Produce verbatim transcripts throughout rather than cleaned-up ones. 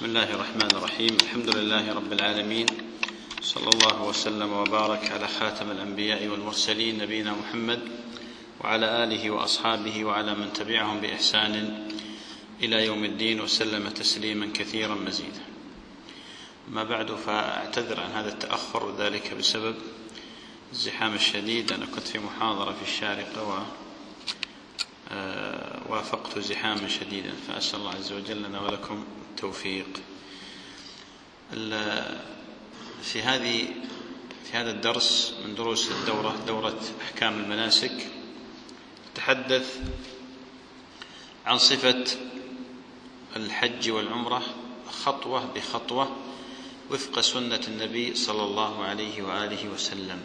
بسم الله الرحمن الرحيم. الحمد لله رب العالمين، صلى الله وسلم وبارك على خاتم الأنبياء والمرسلين نبينا محمد وعلى آله وأصحابه وعلى من تبعهم بإحسان إلى يوم الدين وسلم تسليما كثيرا مزيدا. ما بعد، فأعتذر عن هذا التأخر، وذلك بسبب الزحام الشديد. أنا كنت في محاضرة في الشارقة ووافقت زحاما شديدا، فأسأل الله عز وجل لنا ولكم التوفيق. في هذه في هذا الدرس من دروس الدورة دورة أحكام المناسك نتحدث عن صفة الحج والعمرة خطوة بخطوة وفق سنة النبي صلى الله عليه وآله وسلم.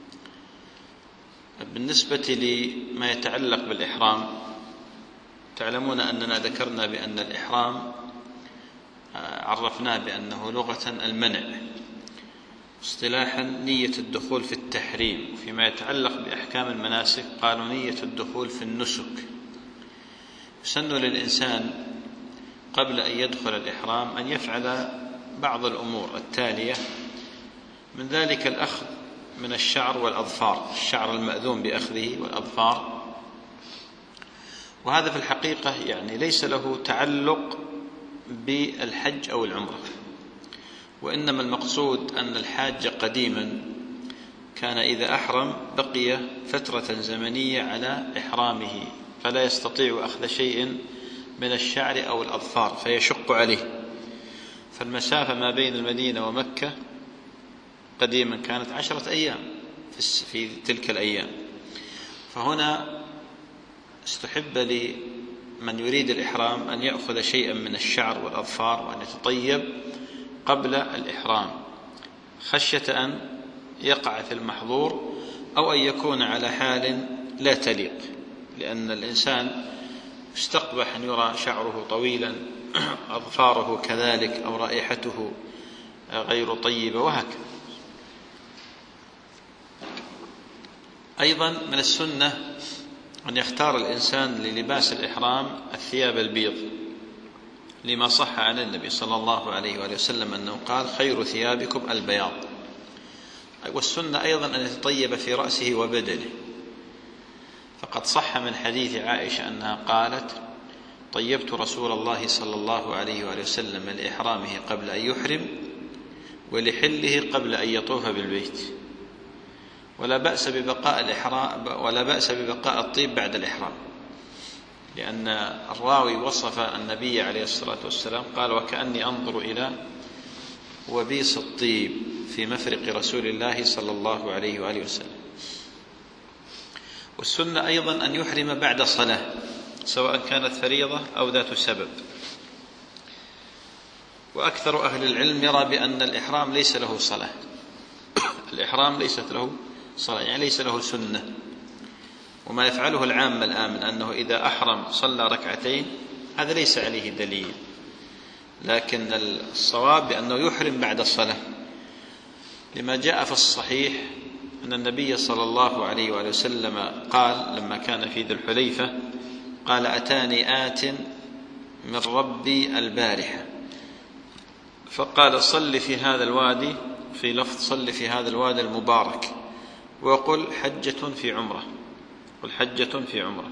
بالنسبة لما يتعلق بالإحرام، تعلمون أننا ذكرنا بأن الإحرام عرفناه بأنه لغة المنع، اصطلاحا نية الدخول في التحريم. فيما يتعلق بأحكام المناسك قالوا نية الدخول في النسك. يسن للإنسان قبل أن يدخل الإحرام أن يفعل بعض الأمور التالية، من ذلك الأخذ من الشعر والأظفار، الشعر المأذون بأخذه والأظفار. وهذا في الحقيقة يعني ليس له تعلق بالحج أو العمرة، وإنما المقصود أن الحاج قديما كان إذا أحرم بقي فترة زمنية على إحرامه، فلا يستطيع أخذ شيء من الشعر أو الأظفار فيشق عليه. فالمسافة ما بين المدينة ومكة قديما كانت عشرة أيام في تلك الأيام. فهنا استحب لمن يريد الإحرام أن يأخذ شيئا من الشعر والأظفار وأن يتطيب قبل الإحرام، خشية أن يقع في المحظور أو أن يكون على حال لا تليق، لأن الإنسان يستقبح أن يرى شعره طويلا، أظفاره كذلك، أو رائحته غير طيبة، وهكذا. أيضا من السنة أن يختار الإنسان للباس الإحرام الثياب البيض، لما صح عن النبي صلى الله عليه وآله وسلم أنه قال: خير ثيابكم البياض. والسنة أيضا أن يتطيب في رأسه وبدنه، فقد صح من حديث عائشة أنها قالت: طيبت رسول الله صلى الله عليه وآله وسلم لإحرامه قبل أن يحرم ولحله قبل أن يطوف بالبيت. ولا بأس ببقاء الإحرام ولا بأس ببقاء الطيب بعد الإحرام، لأن الراوي وصف النبي عليه الصلاة والسلام قال: وكأني أنظر إلى وبيص الطيب في مفرق رسول الله صلى الله عليه وآله وسلم. والسنة أيضا أن يحرم بعد صلاة، سواء كانت فريضة أو ذات سبب. وأكثر أهل العلم يرى بأن الإحرام ليس له صلاة، الإحرام ليست له صلاة، يعني ليس له سنة. وما يفعله العامة الآن من أنه إذا أحرم صلى ركعتين، هذا ليس عليه دليل، لكن الصواب بأنه يحرم بعد الصلاة، لما جاء في الصحيح أن النبي صلى الله عليه وآله وسلم قال لما كان في ذي الحليفة: قال: أتاني آت من ربي البارحة فقال: صل في هذا الوادي، في لفظ صل في هذا الوادي المبارك، وقل حجة في عمرة، قل حجة في عمرة.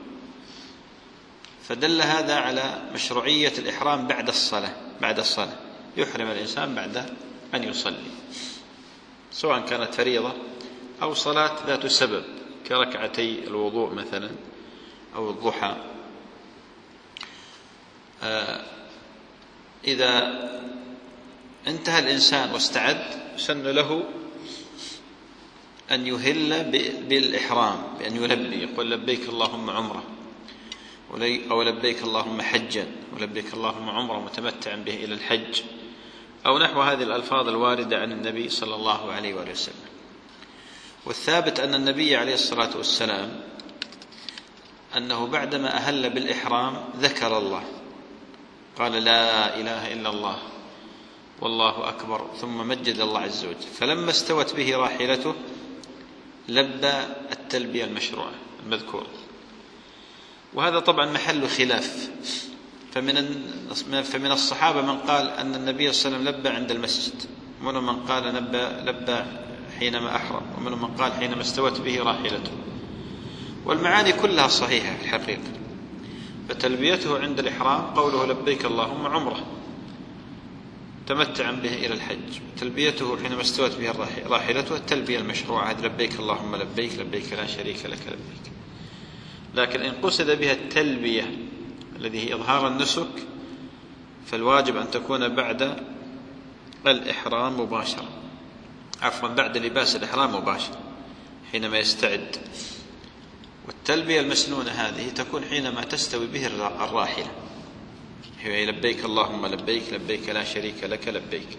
فدل هذا على مشروعية الإحرام بعد الصلاة، بعد الصلاة يحرم الإنسان بعد أن يصلي، سواء كانت فريضة أو صلاة ذات سبب كركعتي الوضوء مثلا أو الضحى. آه إذا انتهى الإنسان واستعد، سن له أن يهل بالإحرام بأن يلبي، يقول: لبيك اللهم عمرة، أو لبيك اللهم حجا، ولبيك اللهم عمرة متمتعا به إلى الحج، أو نحو هذه الألفاظ الواردة عن النبي صلى الله عليه وآله وسلم. والثابت أن النبي عليه الصلاة والسلام أنه بعدما أهل بالإحرام ذكر الله، قال: لا إله إلا الله والله أكبر، ثم مجد الله عز وجل. فلما استوت به راحلته لبى التلبية المشروعة المذكورة. وهذا طبعا محل خلاف فمن فمن الصحابة من قال أن النبي صلى الله عليه وسلم لبى عند المسجد، ومنهم من قال لبى لبى حينما أحرم، ومنهم من قال حينما استوت به راحلته، والمعاني كلها صحيحة في الحقيقة. فتلبيته عند الإحرام قوله لبيك اللهم عمره تمتعا به إلى الحج، تلبيته حينما استوت به راحلته التلبية المشروعة، هذه لبيك اللهم لبيك لبيك لا شريك لك لبيك. لكن إن قصد بها التلبية الذي هي إظهار النسك فالواجب أن تكون بعد الإحرام مباشرة، عفوا بعد لباس الإحرام مباشرة حينما يستعد. والتلبية المسنونة هذه تكون حينما تستوي به الراحلة، هي لبيك اللهم لبيك لبيك لا شريك لك لبيك.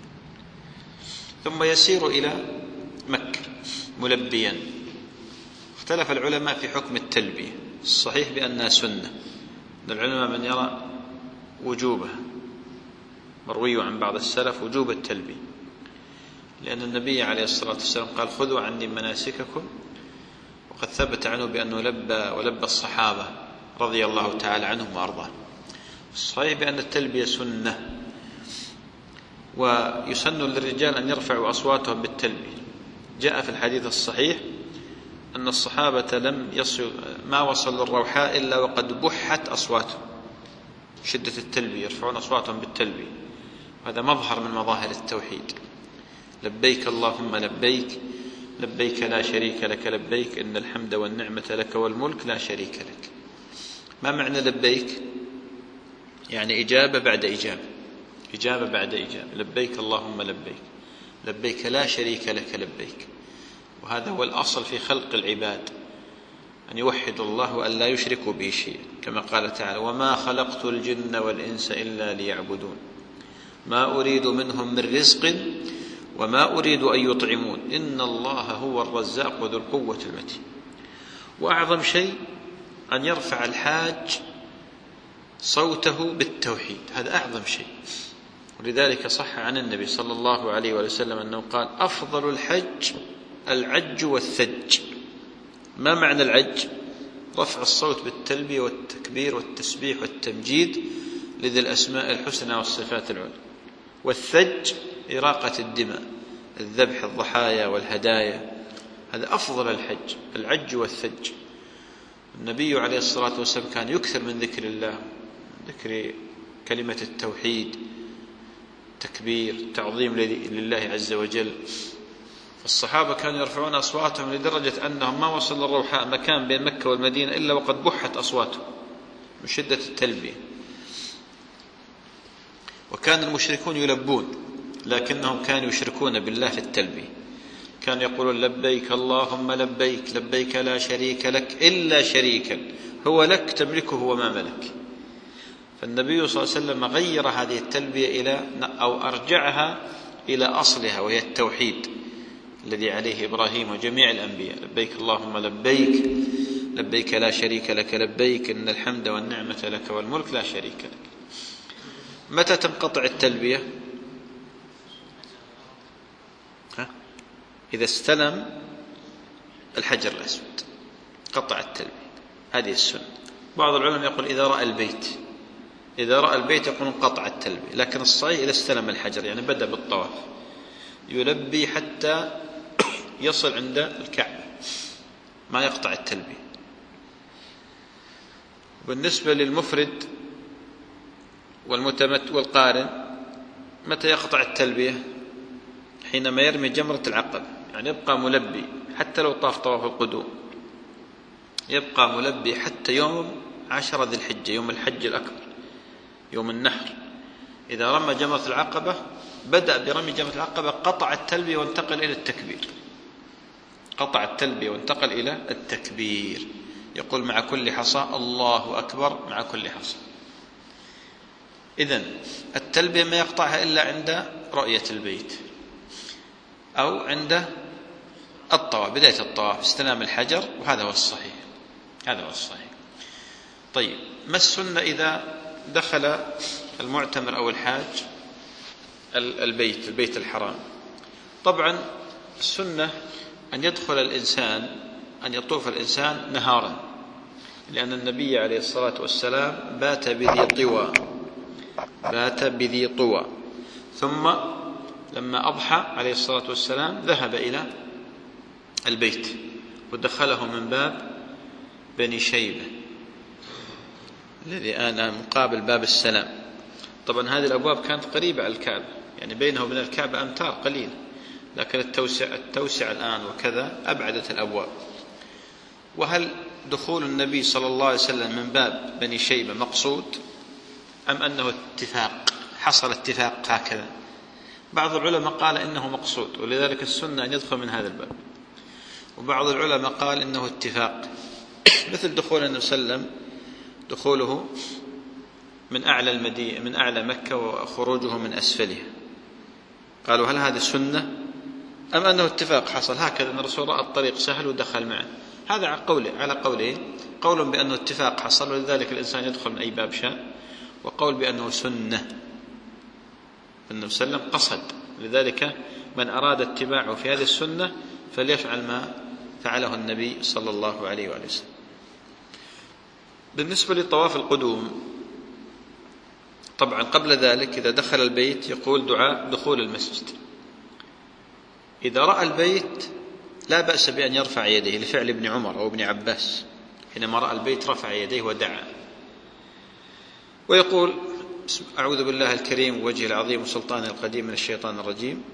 ثم يسير إلى مكة ملبيا. اختلف العلماء في حكم التلبية، الصحيح بأنها سنة، من العلماء من يرى وجوبها، مروي عن بعض السلف وجوب التلبية، لأن النبي عليه الصلاة والسلام قال خذوا عني مناسككم، وقد ثبت عنه بأنه لبى ولبى الصحابة رضي الله تعالى عنهم وأرضاهم. الصحيح بأن التلبية سنة، ويسن للرجال أن يرفعوا أصواتهم بالتلبية. جاء في الحديث الصحيح أن الصحابة لم يصل ما وصلوا الروحاء إلا وقد بحت أصواتهم، شدة التلبية يرفعون أصواتهم بالتلبية، وهذا مظهر من مظاهر التوحيد. لبيك اللهم لبيك لبيك لا شريك لك لبيك إن الحمد والنعمة لك والملك لا شريك لك. ما معنى لبيك؟ يعني إجابة بعد إجابة، إجابة بعد إجابة. لبيك اللهم لبيك لبيك لا شريك لك لبيك. وهذا هو الأصل في خلق العباد، أن يوحدوا الله وأن لا يشركوا به شيئا، كما قال تعالى وما خلقت الجن والإنس إلا ليعبدون ما أريد منهم من رزق وما أريد أن يطعمون إن الله هو الرزاق ذو القوة المتين. وأعظم شيء أن يرفع الحاج صوته بالتوحيد، هذا أعظم شيء. ولذلك صح عن النبي صلى الله عليه وسلم أنه قال أفضل الحج العج والثج. ما معنى العج؟ رفع الصوت بالتلبية والتكبير والتسبيح والتمجيد لذي الأسماء الحسنى والصفات العلى. والثج إراقة الدماء، الذبح الضحايا والهدايا، هذا أفضل الحج العج والثج. النبي عليه الصلاة والسلام كان يكثر من ذكر الله، ذكر كلمة التوحيد، تكبير، تعظيم لله عز وجل. الصحابة كانوا يرفعون أصواتهم لدرجة أنهم ما وصل الروحاء مكان بين مكة والمدينة إلا وقد بحت أصواتهم من شدة التلبية. وكان المشركون يلبون، لكنهم كانوا يشركون بالله في التلبية، كانوا يقولون لبيك اللهم لبيك لبيك لا شريك لك إلا شريكا هو لك تملكه وما ملك. فالنبي صلى الله عليه وسلم غير هذه التلبية إلى أو أرجعها إلى أصلها، وهي التوحيد الذي عليه إبراهيم وجميع الأنبياء. لبيك اللهم لبيك لبيك لا شريك لك لبيك إن الحمد والنعمة لك والملك لا شريك لك. متى تنقطع التلبية؟ ها؟ إذا استلم الحجر الأسود قطع التلبية، هذه السنة. بعض العلماء يقول إذا رأى البيت، إذا رأى البيت يقول انقطع التلبية، لكن الصحيح إذا استلم الحجر، يعني بدأ بالطواف يلبي حتى يصل عند الكعبة، ما يقطع التلبية. بالنسبة للمفرد والمتمت والقارن متى يقطع التلبية؟ حينما يرمي جمرة العقبة، يعني يبقى ملبي حتى لو طاف طواف القدوم، يبقى ملبي حتى يوم عشرة ذي الحجة، يوم الحج الأكبر، يوم النحر. إذا رمى جمرة العقبة بدأ برمي جمرة العقبة قطع التلبية وانتقل إلى التكبير، قطع التلبية وانتقل إلى التكبير، يقول مع كل حصى الله أكبر مع كل حصى. إذن التلبية ما يقطعها إلا عند رؤية البيت أو عند الطواف، بداية الطواف استلام الحجر، وهذا هو الصحيح، هذا هو الصحيح. طيب، ما السنة إذا دخل المعتمر أو الحاج البيت البيت الحرام؟ طبعا السنة أن يدخل الإنسان، أن يطوف الإنسان نهارا، لأن النبي عليه الصلاة والسلام بات بذي طوى بات بذي طوى ثم لما أضحى عليه الصلاة والسلام ذهب إلى البيت ودخله من باب بني شيبة الذي آن مقابل باب السلام. طبعا هذه الأبواب كانت قريبة على الكعبة، يعني بينه وبين الكعبة أمتار قليل، لكن التوسع, التوسع الآن وكذا أبعدت الأبواب. وهل دخول النبي صلى الله عليه وسلم من باب بني شيبة مقصود أم أنه اتفاق حصل اتفاق هكذا؟ بعض العلماء قال إنه مقصود ولذلك السنة أن يدخل من هذا الباب، وبعض العلماء قال إنه اتفاق، مثل دخول النبي صلى الله عليه وسلم دخوله من أعلى المدينة من أعلى مكة وخروجه من أسفلها. قالوا هل هذه سنة أم أنه اتفاق حصل هكذا أن الرسول رأى الطريق سهل ودخل معه؟ هذا على قوله على قوله قول بأنه اتفاق حصل ولذلك الإنسان يدخل من أي باب شاء، وقول بأنه سنة النبي صلى الله عليه وسلم قصد، لذلك من أراد اتباعه في هذه السنة فليفعل ما فعله النبي صلى الله عليه وآله وسلم. بالنسبة لطواف القدوم طبعا قبل ذلك إذا دخل البيت يقول دعاء دخول المسجد. إذا رأى البيت لا بأس بأن يرفع يديه لفعل ابن عمر أو ابن عباس، حينما رأى البيت رفع يديه ودعا ويقول أعوذ بالله الكريم ووجهه العظيم وسلطانه القديم من الشيطان الرجيم،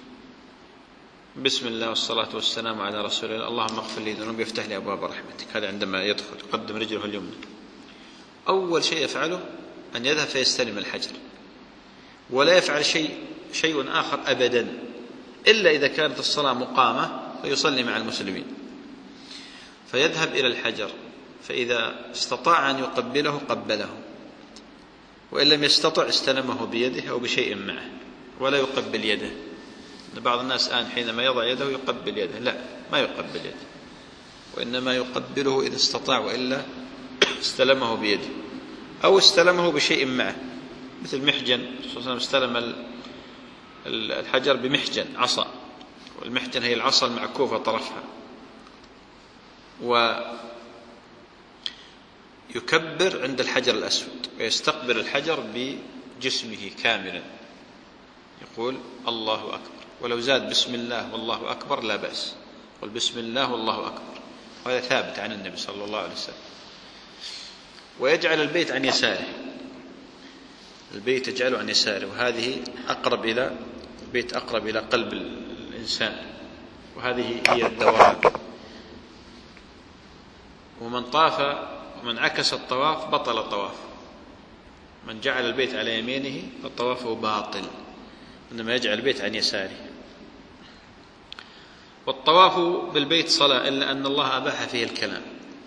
بسم الله والصلاة والسلام على رسول الله، اللهم اغفر لي ذنوبي وافتح لي أبواب رحمتك. هذا عندما يدخل يقدم رجله اليمنى. أول شيء يفعله أن يذهب فيستلم الحجر، ولا يفعل شيء شيء آخر أبدا إلا إذا كانت الصلاة مقامة فيصلي مع المسلمين، فيذهب إلى الحجر، فإذا استطاع أن يقبله قبله، وإن لم يستطع استلمه بيده أو بشيء معه ولا يقبل يده. بعض الناس الآن حينما يضع يده يقبل يده، لا ما يقبل يده، وإنما يقبله إذا استطاع، وإلا استلمه بيده أو استلمه بشيء معه، مثل محجن. الرسول صلى الله عليه وسلم استلم الحجر بمحجن عصا، والمحجن هي العصا المعكوفة طرفها، ويكبر عند الحجر الأسود ويستقبل الحجر بجسمه كاملا، يقول الله أكبر، ولو زاد بسم الله والله أكبر لا بأس، قل بسم الله والله أكبر، وهذا ثابت عن النبي صلى الله عليه وسلم. ويجعل البيت عن يساره، البيت يجعله عن يساره، وهذه أقرب إلى البيت أقرب إلى قلب الإنسان، وهذه هي الدوام. ومن طاف ومن عكس الطواف بطل الطواف، من جعل البيت على يمينه فطوافه باطل، إنما يجعل البيت عن يساره. والطواف بالبيت صلاة إلا أن الله أباح فيه الكلام.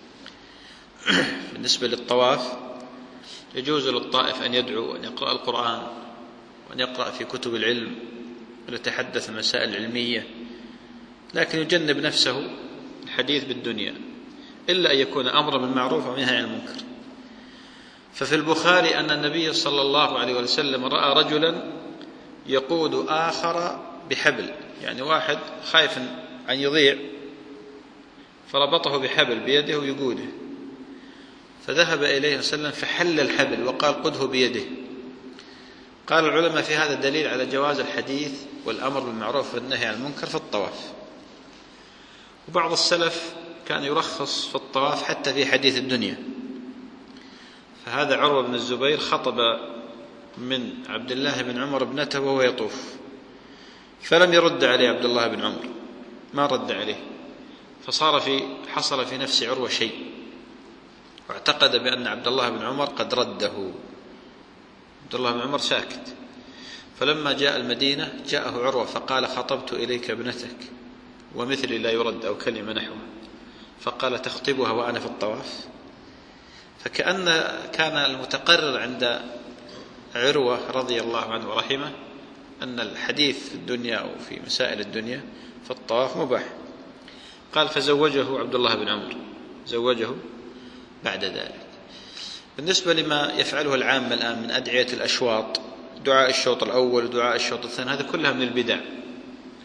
بالنسبة للطواف يجوز للطائف أن يدعو وأن يقرأ القرآن وأن يقرأ في كتب العلم ويتحدث مسائل علمية، لكن يجنب نفسه الحديث بالدنيا، إلا أن يكون أمر بالمعروف ونهي عن المنكر. ففي البخاري أن النبي صلى الله عليه وسلم رأى رجلا يقود آخر بحبل، يعني واحد خايف أن يضيع فربطه بحبل بيده ويقوده، فذهب إليه وسلم فحل الحبل وقال قده بيده. قال العلماء في هذا دليل على جواز الحديث والأمر بالمعروف والنهي عن المنكر في الطواف. وبعض السلف كان يرخص في الطواف حتى في حديث الدنيا، فهذا عروة بن الزبير خطب من عبد الله بن عمر ابنته وهو يطوف، فلم يرد عليه عبد الله بن عمر، ما رد عليه، فصار في حصل في نفس عروة شيء، واعتقد بأن عبد الله بن عمر قد رده. عبد الله بن عمر ساكت، فلما جاء المدينة جاءه عروة فقال خطبت إليك ابنتك ومثلي لا يرد أو كلمة نحوه، فقال تخطبها وأنا في الطواف. فكأن كان المتقرر عند عروة رضي الله عنه ورحمه أن الحديث في الدنيا أو في مسائل الدنيا في الطواف مباح. قال فزوجه عبد الله بن عمر، زوجه بعد ذلك. بالنسبة لما يفعله العامة الآن من أدعية الأشواط، دعاء الشوط الأول ودعاء الشوط الثاني، هذا كلها من البدع،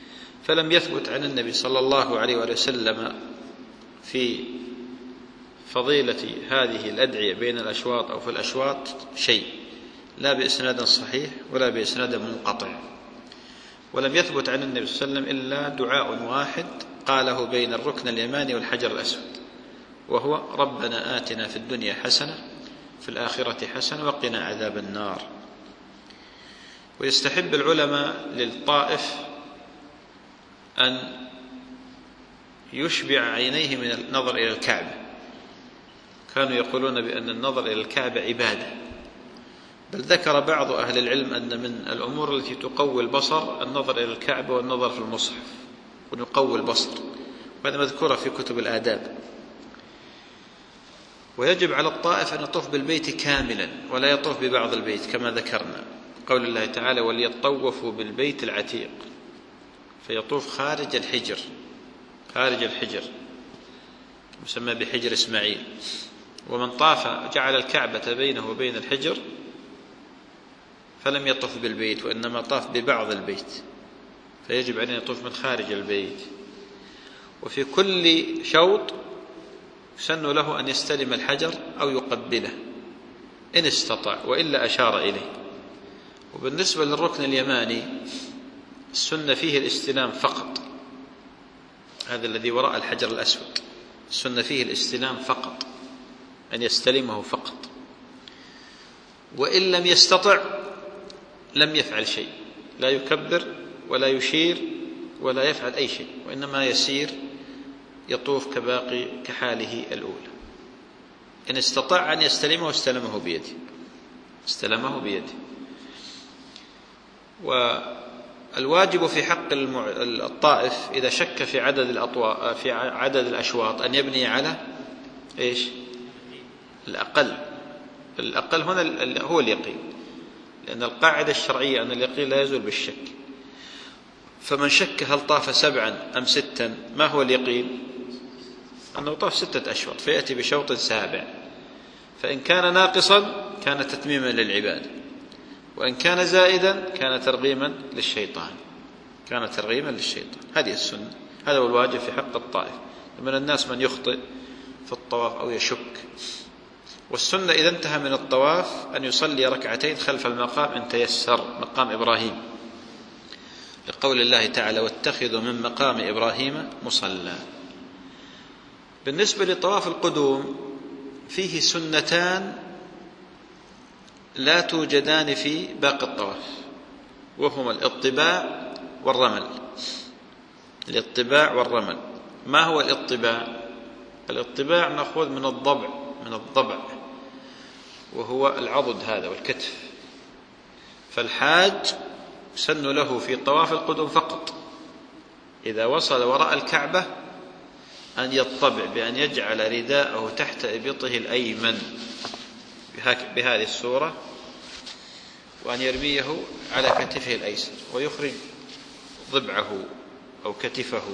فلم يثبت عن النبي صلى الله عليه وسلم في فضيلة هذه الأدعية بين الأشواط أو في الأشواط شيء، لا بإسناد صحيح ولا بإسناد منقطع. ولم يثبت عن النبي صلى الله عليه وسلم إلا دعاء واحد قاله بين الركن اليماني والحجر الأسود، وهو ربنا آتنا في الدنيا حسنة في الآخرة حسنة وقنا عذاب النار. ويستحب العلماء للطائف أن يشبع عينيه من النظر إلى الكعبة، كانوا يقولون بأن النظر إلى الكعبة عبادة، بل ذكر بعض أهل العلم أن من الأمور التي تقوي البصر النظر إلى الكعبة والنظر في المصحف، ونقوي البصر، وهذا مذكورة في كتب الآداب. ويجب على الطائف أن يطوف بالبيت كاملا ولا يطوف ببعض البيت كما ذكرنا، قول الله تعالى وليطوفوا بالبيت العتيق، فيطوف خارج الحجر، خارج الحجر مسمى بحجر إسماعيل. ومن طاف جعل الكعبة بينه وبين الحجر فلم يطف بالبيت وإنما طاف ببعض البيت، فيجب عليه أن يطوف من خارج البيت. وفي كل شوط سن له أن يستلم الحجر أو يقبله إن استطاع، وإلا أشار إليه. وبالنسبة للركن اليماني السنة فيه الاستلام فقط، هذا الذي وراء الحجر الأسود السنة فيه الاستلام فقط، أن يستلمه فقط، وإن لم يستطع لم يفعل شيء، لا يكبر ولا يشير ولا يفعل أي شيء، وإنما يسير يطوف كباقي كحاله الأولى. إن استطاع أن يستلمه استلمه بيده استلمه بيده. والواجب في حق الطائف إذا شك في عدد الأطواف في عدد الأشواط أن يبني على إيش؟ الأقل. الأقل هنا هو اليقين، لأن القاعدة الشرعية أن اليقين لا يزول بالشك. فمن شك هل طاف سبعا أم ستا، ما هو اليقين؟ أنه طاف ستة أشواط، فيأتي بشوط سابع، فإن كان ناقصا كان تتميما للعبادة، وإن كان زائدا كان ترغيما للشيطان كان ترغيما للشيطان هذه السنة، هذا هو الواجب في حق الطائف. من الناس من يخطئ في الطواف أو يشك. والسنة إذا انتهى من الطواف أن يصلي ركعتين خلف المقام إن تيسر، مقام إبراهيم، لقول الله تعالى واتخذوا من مقام إبراهيم مصلى. بالنسبة لطواف القدوم فيه سنتان لا توجدان في باقي الطواف، وهما الاطباع والرمل. الاطباع والرمل. ما هو الاطباع؟ الاطباع مأخوذ من الضبع من الضبع وهو العضد هذا والكتف. فالحاج سن له في طواف القدوم فقط إذا وصل وراء الكعبة أن يطبع بأن يجعل رداءه تحت إبطه الأيمن بهذه الصورة، وأن يرميه على كتفه الأيسر ويخرج ضبعه أو كتفه.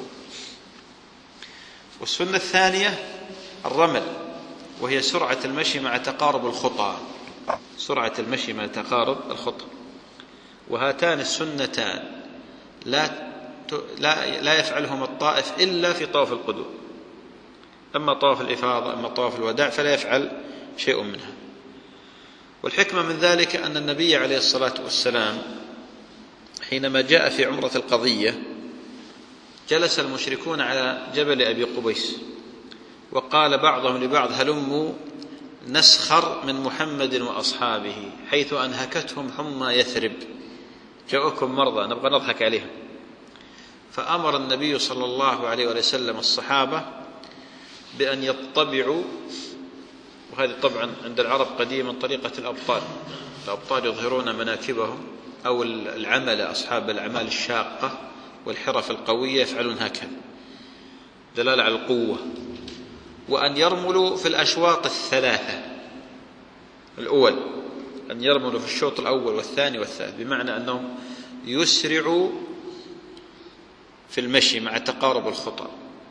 والسنة الثانية الرمل، وهي سرعة المشي مع تقارب الخطى سرعة المشي مع تقارب الخطى. وهاتان السنتان لا لا لا يفعلهما الطائف إلا في طواف القدوم، أما طواف الإفاضة أما طواف الوداع فلا يفعل شيء منها. والحكمة من ذلك أن النبي عليه الصلاة والسلام حينما جاء في عمرة القضية جلس المشركون على جبل أبي قبيس، وقال بعضهم لبعض هلموا نسخر من محمد وأصحابه حيث أنهكتهم حمى يثرب، جاءكم مرضى نبغى نضحك عليهم. فأمر النبي صلى الله عليه وسلم الصحابة بأن يطبعوا، وهذه طبعا عند العرب قديما طريقة الأبطال الأبطال يظهرون مناكبهم، أو العمل أصحاب الأعمال الشاقة والحرف القوية يفعلون هكذا دلالة على القوة. وأن يرملوا في الأشواط الثلاثة الأول، أن يرملوا في الشوط الأول والثاني والثالث، بمعنى أنهم يسرعوا في المشي مع تقارب الخطى.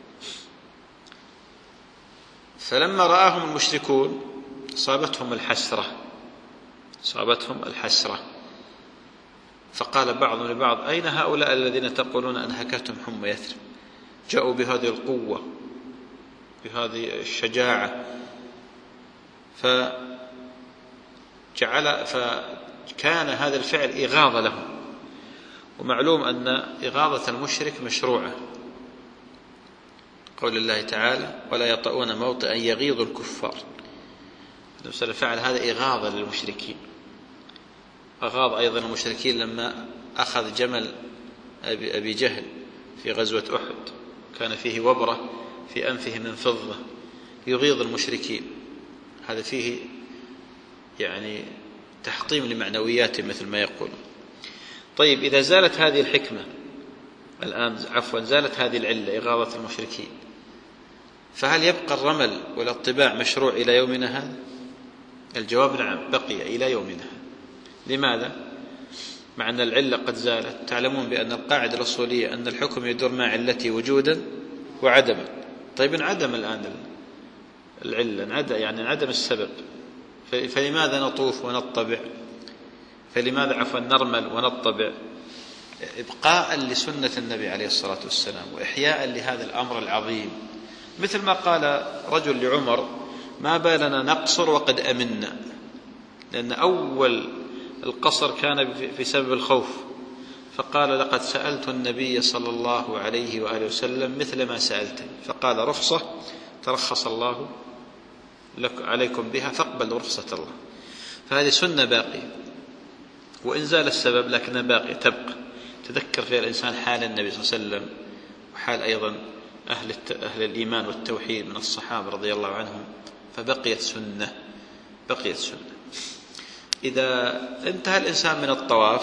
فلما رآهم المشركون صابتهم الحسرة صابتهم الحسرة فقال بعضهم لبعض أين هؤلاء الذين تقولون أنهكتهم حمى يثرب؟ جاءوا بهذه القوة بهذه الشجاعة فجعل فكان هذا الفعل إغاظة له. ومعلوم أن إغاظة المشرك مشروعة، قول الله تعالى: ولا يطؤون موطئا يغيظ الكفار. النبي صلى الله عليه وسلم فعل هذا إغاظة للمشركين. أغاظ أيضا المشركين لما أخذ جمل أبي جهل في غزوة أحد، كان فيه وبرة في أنفه من فضة يغيظ المشركين. هذا فيه يعني تحطيم لمعنوياتهم مثل ما يقول. طيب، إذا زالت هذه الحكمة الآن، عفوا زالت هذه العلة إغاظة المشركين، فهل يبقى الرمل والاطباع مشروع إلى يومنا هذا؟ الجواب نعم، بقي إلى يومنا هذا. لماذا؟ مع أن العلة قد زالت. تعلمون بأن القاعدة الأصولية أن الحكم يدور مع علته وجودا وعدما. طيب، انعدم الآن العلة، انعدم يعني انعدم السبب، فلماذا نطوف ونطبع؟ فلماذا عفوا نرمل ونطبع؟ إبقاء لسنة النبي عليه الصلاة والسلام وإحياء لهذا الأمر العظيم. مثل ما قال رجل لعمر: ما بالنا نقصر وقد أمنا. لأن أول القصر كان بسبب الخوف، فقال: لقد سألت النبي صلى الله عليه وآله وسلم مثل ما سألتني، فقال: رخصة ترخص الله لك عليكم بها فاقبلوا رخصة الله. فهذه سنة باقية، وإن زال السبب لكنها باقية تبقى. تذكر فيها الإنسان حال النبي صلى الله عليه وسلم وحال أيضا أهل, أهل الإيمان والتوحيد من الصحابة رضي الله عنهم، فبقيت سنة بقيت سنة. إذا انتهى الإنسان من الطواف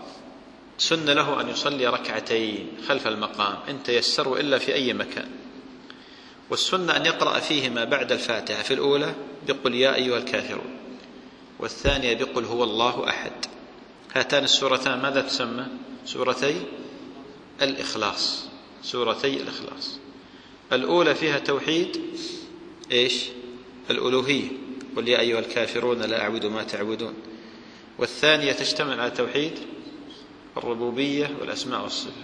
سن له أن يصلي ركعتين خلف المقام إن تيسر، وإلا في أي مكان. والسنة أن يقرأ فيهما بعد الفاتحة في الأولى بقل يا أيها الكافرون، والثانية بقل هو الله أحد. هاتان السورتان ماذا تسمى؟ سورتي الإخلاص. سورتي الإخلاص. الأولى فيها توحيد إيش؟ الألوهية، قل يا أيها الكافرون لا أعبد ما تعبدون. والثانية تشتمل على توحيد الربوبية والأسماء والصفات،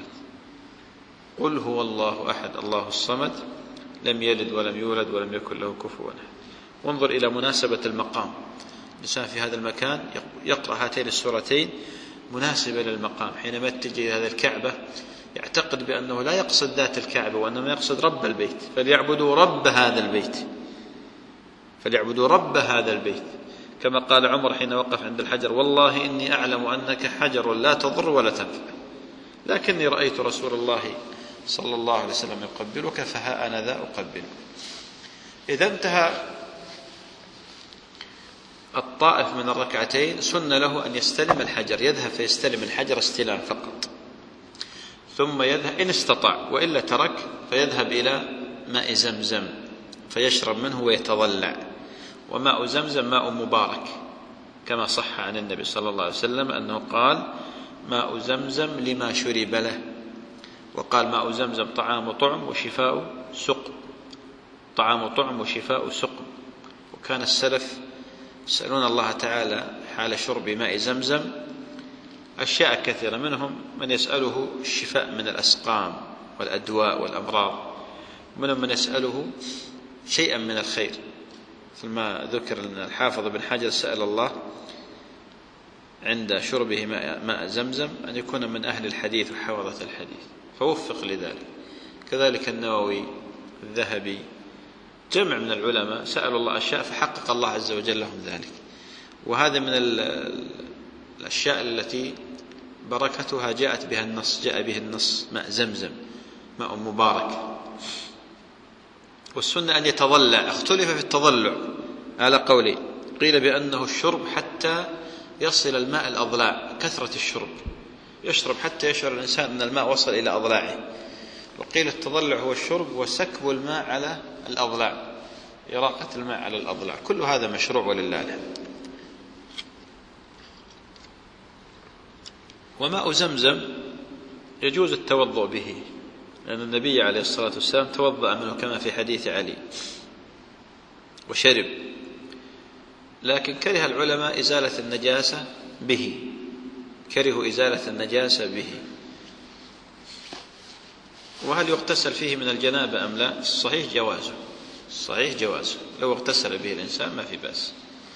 قل هو الله أحد الله الصمد لم يلد ولم يولد ولم يكن له كفوا أحد. وانظر إلى مناسبة المقام. الإنسان في هذا المكان يقرأ هاتين السورتين مناسبة للمقام. حينما يتجه هذا الكعبة يعتقد بأنه لا يقصد ذات الكعبة، وإنما يقصد رب البيت. فليعبدوا رب هذا البيت فليعبدوا رب هذا البيت كما قال عمر حين وقف عند الحجر: والله إني أعلم أنك حجر لا تضر ولا تنفع، لكني رأيت رسول الله صلى الله عليه وسلم يقبلك فها أنا ذا أقبل. إذا انتهى الطائف من الركعتين سن له أن يستلم الحجر، يذهب فيستلم الحجر استلام فقط، ثم يذهب إن استطاع، وإلا ترك فيذهب إلى ماء زمزم فيشرب منه ويتضلع. وماء زمزم ماء مبارك، كما صح عن النبي صلى الله عليه وسلم أنه قال: ماء زمزم لما شرب له. وقال: ماء زمزم طعام طعم وشفاء سقم. طعام طعم وشفاء سقم. وكان السلف يسألون الله تعالى حال شرب ماء زمزم أشياء كثيرة، منهم من يسأله الشفاء من الأسقام والأدواء والأمراض، ومنهم من يسأله شيئا من الخير، مثل ما ذكر أن الحافظ بن حجر سأل الله عند شربه ماء زمزم أن يكون من أهل الحديث وحوضة الحديث، فوفق لذلك. كذلك النووي، الذهبي، جمع من العلماء سألوا الله أشياء فحقق الله عز وجل لهم ذلك. وهذا من الأشياء التي بركتها جاءت بها النص جاء به النص ماء زمزم ماء مبارك. والسنة أن يتضلع. اختلف في التضلع على قولين: قيل بأنه الشرب حتى يصل الماء الأضلاع، كثرة الشرب، يشرب حتى يشعر الإنسان أن الماء وصل إلى أضلاعه. وقيل التضلع هو الشرب وسكب الماء على الأضلاع، إراقة الماء على الأضلاع. كل هذا مشروع ولله الحمد. وماء زمزم يجوز التوضؤ به، لأن النبي عليه الصلاة والسلام توضأ منه كما في حديث علي وشرب، لكن كره العلماء إزالة النجاسة به، كرهوا إزالة النجاسة به. وهل يغتسل فيه من الجنابة أم لا؟ الصحيح جوازه، صحيح جوازه، لو اغتسل به الإنسان ما في بأس.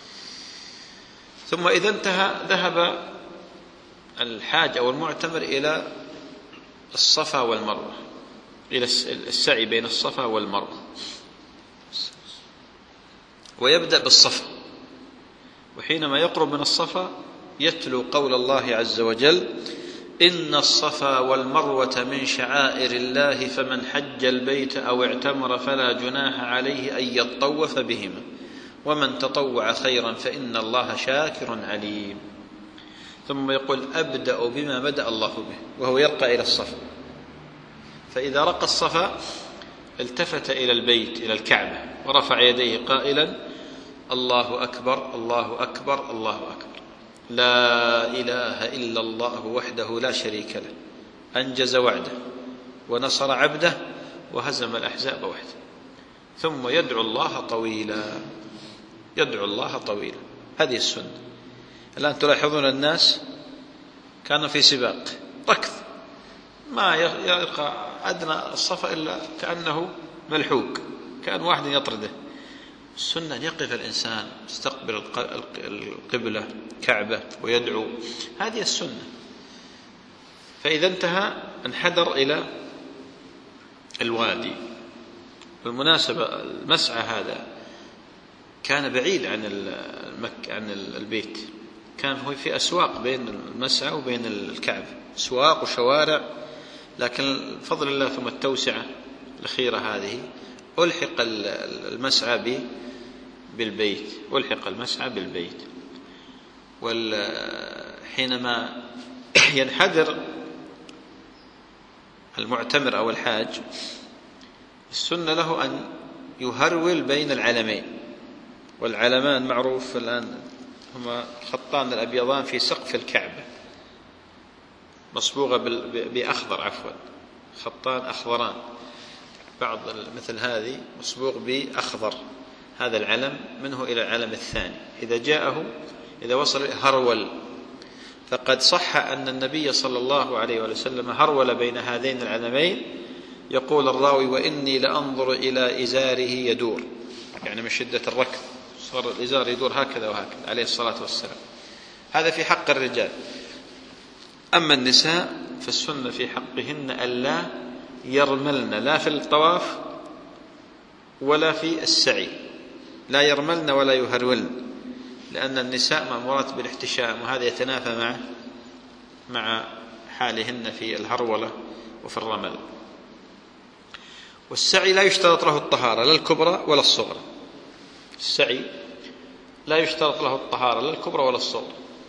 ثم إذا انتهى ذهب الحاج أو المعتمر إلى الصفا والمروة، إلى السعي بين الصفا والمروة، ويبدأ بالصفا، وحينما يقرب من الصفا يتلو قول الله عز وجل: إن الصفا والمروة من شعائر الله فمن حج البيت أو اعتمر فلا جناح عليه أن يطوف بهما ومن تطوع خيرا فإن الله شاكر عليم. ثم يقول: أبدأ بما بدأ الله به، وهو يرقى إلى الصفا، فإذا رقى الصفا التفت إلى البيت إلى الكعبة ورفع يديه قائلا: الله أكبر الله أكبر الله أكبر، لا إله إلا الله وحده لا شريك له، أنجز وعده ونصر عبده وهزم الأحزاب وحده. ثم يدعو الله طويلا، يدعو الله طويلا. هذه السنة. الآن تلاحظون الناس كانوا في سباق ركض، ما يلقى أدنى الصفا إلا كأنه ملحوق، كأن واحد يطرده. السنة أن يقف الإنسان يستقبل القبلة كعبة ويدعو، هذه السنة. فإذا انتهى انحدر إلى الوادي. بالمناسبة المسعى هذا كان بعيد عن المك عن البيت، كان هو في أسواق بين المسعى وبين الكعبة، أسواق وشوارع، لكن بفضل الله ثم التوسعة الأخيرة هذه ألحق المسعى بالبيت، ألحق المسعى بالبيت. وحينما ينحدر المعتمر أو الحاج السنة له أن يهرول بين العلمين، والعلمان معروف الآن هما خطان الأبيضان في سقف الكعبة، مصبوغة بأخضر، عفوا خطان أخضران، بعض مثل هذه مصبوغ بأخضر، هذا العلم منه إلى العلم الثاني. إذا جاءه إذا وصل هرول، فقد صح أن النبي صلى الله عليه وسلم هرول بين هذين العلمين، يقول الراوي: وإني لأنظر إلى إزاره يدور، يعني من شدة الركض صار الإزار يدور هكذا وهكذا عليه الصلاة والسلام. هذا في حق الرجال. أما النساء فالسنة في حقهن ألا يرملن، لا في الطواف ولا في السعي، لا يرملن ولا يهرولن، لأن النساء مأمورات بالاحتشام، وهذا يتنافى مع مع حالهن في الهرولة وفي الرمل. والسعي لا يشترط له الطهارة لا الكبرى ولا الصغرى، السعي لا يشترط له الطهارة لا الكبرى ولا الصغرى،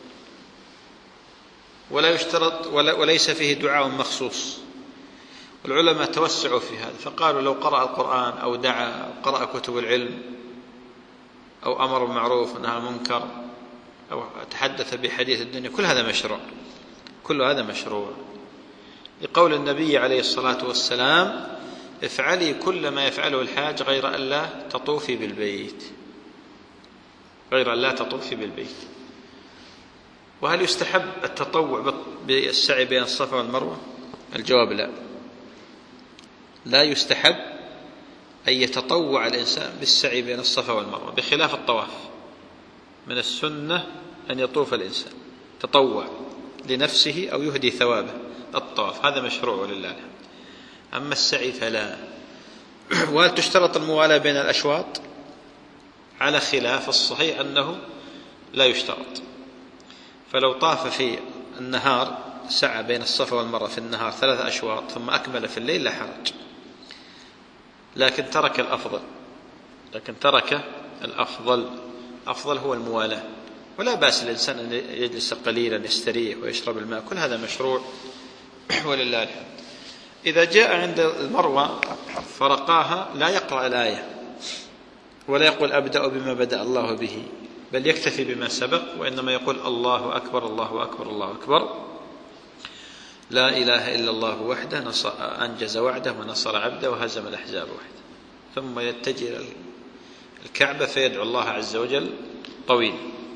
ولا يشترط ولا وليس فيه دعاء مخصوص. والعلماء توسعوا في هذا، فقالوا لو قرأ القرآن أو دعا أو قرأ كتب العلم أو أمر بالمعروف ونهى عن المنكر أو تحدث بحديث الدنيا، كل هذا مشروع، كل هذا مشروع، لقول النبي عليه الصلاة والسلام: افعلي كل ما يفعله الحاج غير أن لا تطوفي بالبيت، غير أن لا تطوفي بالبيت. وهل يستحب التطوع بالسعي بين الصفا والمروة؟ الجواب لا، لا يستحب أن يتطوع الإنسان بالسعي بين الصفا والمروة، بخلاف الطواف. من السنة أن يطوف الإنسان تطوع لنفسه أو يهدي ثوابه، الطواف هذا مشروع ولله الحمد. أما السعي فلا. وهل تشترط الموالاة بين الأشواط؟ على خلاف، الصحيح أنه لا يشترط. فلو طاف في النهار سعى بين الصفا والمروة في النهار ثلاث أشواط ثم أكمل في الليل لا حرج، لكن ترك الأفضل، لكن ترك الأفضل أفضل هو الموالاة. ولا بأس الإنسان أن يجلس قليلا يستريح ويشرب الماء، كل هذا مشروع ولله الحمد. إذا جاء عند المروة فرقاها لا يقرأ الآية ولا يقول أبدأ بما بدأ الله به، بل يكتفي بما سبق، وإنما يقول الله أكبر الله أكبر الله أكبر، لا إله إلا الله وحده أنجز وعده ونصر عبده وهزم الأحزاب وحده. ثم يتجه إلى الكعبة فيدعو الله عز وجل طويل،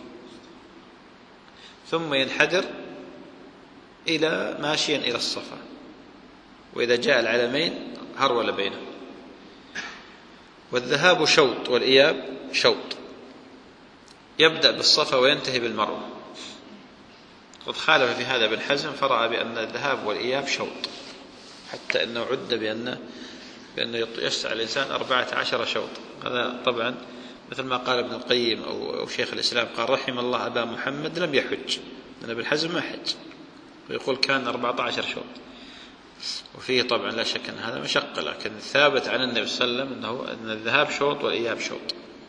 ثم ينحدر إلى ماشيا إلى الصفا، وإذا جاء العلمين هرول بينهم. والذهاب شوط والإياب شوط، يبدأ بالصفا وينتهي بالمروة. قد خالف في هذا ابن حزم فرأى بأن الذهاب والإياب شوط، حتى أنه عد بأنه, بأنه يسعى الإنسان أربعة عشر شوط. هذا طبعا مثل ما قال ابن القيم أو شيخ الإسلام قال رحم الله أبا محمد لم يحج، لأن ابن حزم ما حج، ويقول كان أربعة عشر شوط. وفيه طبعا لا شك أن هذا مشقة، لكن ثابت عن النبي صلى الله عليه وسلم أنه أن الذهاب شوط والإياب شوط.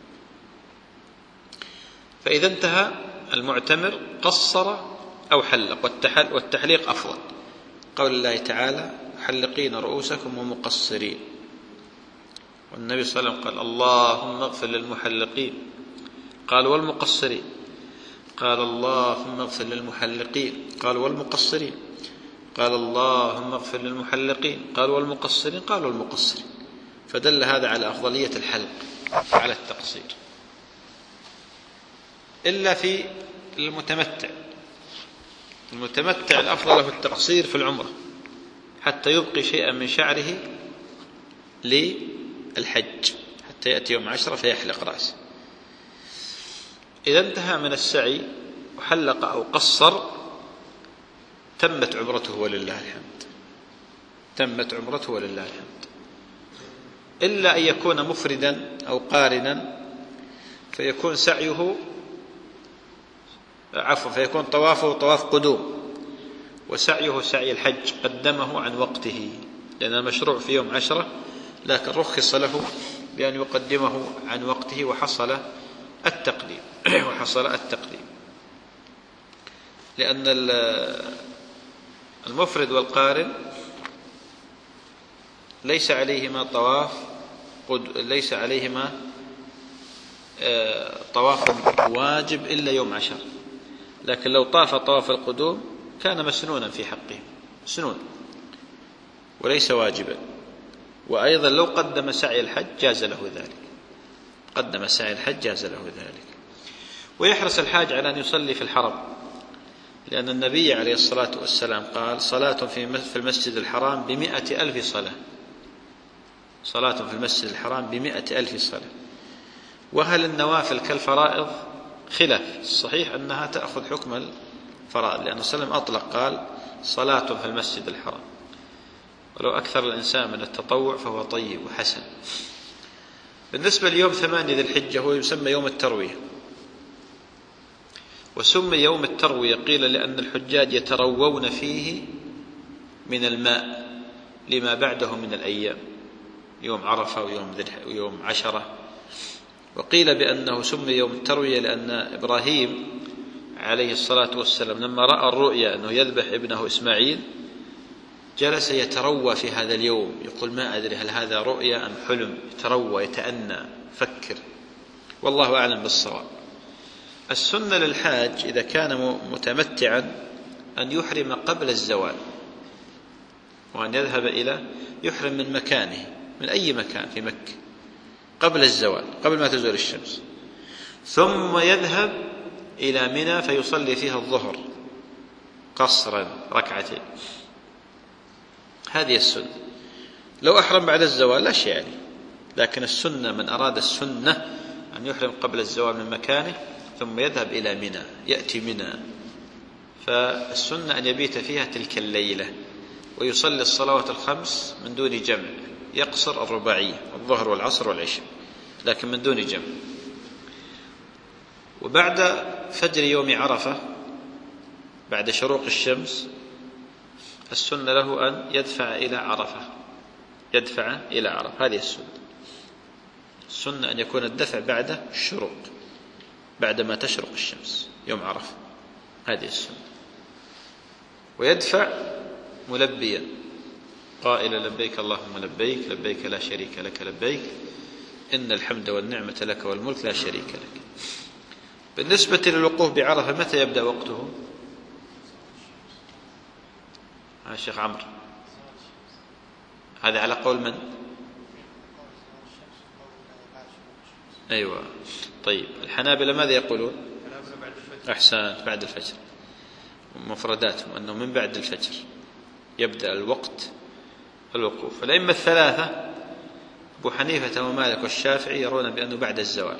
فإذا انتهى المعتمر قصر أو حلق، والتحليق أفضل. قول الله تعالى محلقين رؤوسكم ومقصرين، والنبي صلى الله عليه وسلم قال اللهم اغفر للمحلقين، قال والمقصرين، قال اللهم اغفر للمحلقين، قال والمقصرين، قال اللهم اغفر للمحلقين، قال والمقصرين، قال والمقصرين. فدل هذا على أفضلية الحلق على التقصير، إلا في المتمتع. المتمتع الأفضل له التقصير في العمرة حتى يبقي شيئا من شعره للحج، حتى يأتي يوم عشرة فيحلق رأسه. إذا انتهى من السعي وحلق أو قصر تمت عمرته ولله الحمد، تمت عمرته ولله الحمد، إلا أن يكون مفردا أو قارنا فيكون سعيه عفوا فيكون طوافه طواف قدوم وسعيه سعي الحج، قدمه عن وقته، لأن المشروع في يوم عشرة، لكن رخص له بأن يقدمه عن وقته وحصل التقديم وحصل التقديم لأن المفرد والقارن ليس عليهما طواف ليس عليهما طواف واجب إلا يوم عشر، لكن لو طاف طواف القدوم كان مسنونا في حقه، مسنون وليس واجبا. وأيضا لو قدم سعي الحج جاز له ذلك، قدم سعي الحج جاز له ذلك. ويحرص الحاج على أن يصلي في الحرم، لأن النبي عليه الصلاة والسلام قال صلاة في المسجد الحرام بمئة ألف صلاة، صلاة في المسجد الحرام بمئة ألف صلاة. وهل النوافل كالفرائض؟ خلاف، الصحيح أنها تأخذ حكم الفرائض، لأن صلى الله عليه وسلم أطلق قال صلاة في المسجد الحرام، ولو أكثر الإنسان من التطوع فهو طيب وحسن. بالنسبة ليوم ثمانية ذي الحجة هو يسمى يوم التروية، وسمي يوم التروية قيل لأن الحجاج يتروون فيه من الماء لما بعده من الأيام، يوم عرفة ويوم, ويوم عشرة. وقيل بأنه سمي يوم التروية لأن إبراهيم عليه الصلاة والسلام لما رأى الرؤيا أنه يذبح ابنه إسماعيل جلس يتروى في هذا اليوم، يقول ما أدري هل هذا رؤيا أم حلم، يتروى يتأنى فكر، والله أعلم بالصواب. السنة للحاج إذا كان متمتعا أن يحرم قبل الزوال، وأن يذهب إلى يحرم من مكانه من أي مكان في مكة قبل الزوال، قبل ما تزول الشمس، ثم يذهب إلى منى فيصلي فيها الظهر قصرا ركعتين. هذه السنة. لو أحرم بعد الزوال لا شيء عليه، لكن السنة من أراد السنة أن يحرم قبل الزوال من مكانه ثم يذهب إلى منى، يأتي منى، فالسنة أن يبيت فيها تلك الليلة ويصلي الصلوات الخمس من دون جمع، يقصر الرباعية الظهر والعصر والعشاء لكن من دون جمع. وبعد فجر يوم عرفة بعد شروق الشمس السنة له أن يدفع إلى عرفة، يدفع إلى عرفة، هذه السنة. السنة أن يكون الدفع بعد الشروق، بعدما تشرق الشمس يوم عرفة، هذه السنة. ويدفع ملبيا قائلا لبيك اللهم لبيك لبيك لا شريك لك لبيك إن الحمد والنعمة لك والملك لا شريك لك. بالنسبة للوقوف بعرفة متى يبدأ وقته؟ ها الشيخ عمرو، هذا على قول من؟ أيوة طيب، الحنابلة ماذا يقولون؟ أحسن، بعد الفجر، مفرداتهم أنه من بعد الفجر يبدأ الوقت الوقوف. الأئمة الثلاثة أبو حنيفة ومالك والشافعي يرون بأنه بعد الزوال،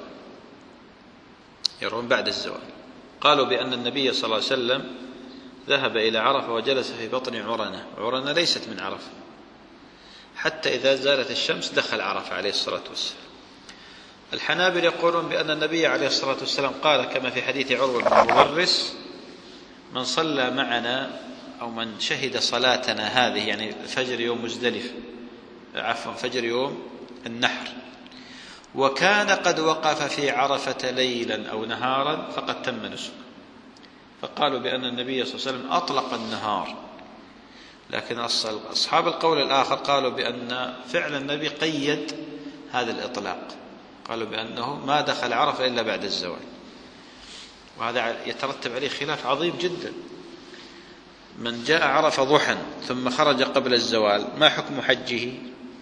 يرون بعد الزوال. قالوا بأن النبي صلى الله عليه وسلم ذهب إلى عرفة وجلس في بطن عرنة، عرنة ليست من عرفة، حتى إذا زالت الشمس دخل عرفة عليه الصلاة والسلام. الحنابل يقولون بأن النبي عليه الصلاة والسلام قال كما في حديث عروة بن مبرس: من صلى معنا أو من شهد صلاتنا هذه، يعني فجر يوم مزدلف، عفوا فجر يوم النحر، وكان قد وقف في عرفة ليلا أو نهارا فقد تم نسكه. فقالوا بأن النبي صلى الله عليه وسلم أطلق النهار، لكن أصحاب القول الآخر قالوا بأن فعل النبي قيد هذا الإطلاق، قالوا بأنه ما دخل عرفة إلا بعد الزوال، وهذا يترتب عليه خلاف عظيم جدا. من جاء عرفة ضحى ثم خرج قبل الزوال ما حكم حجه؟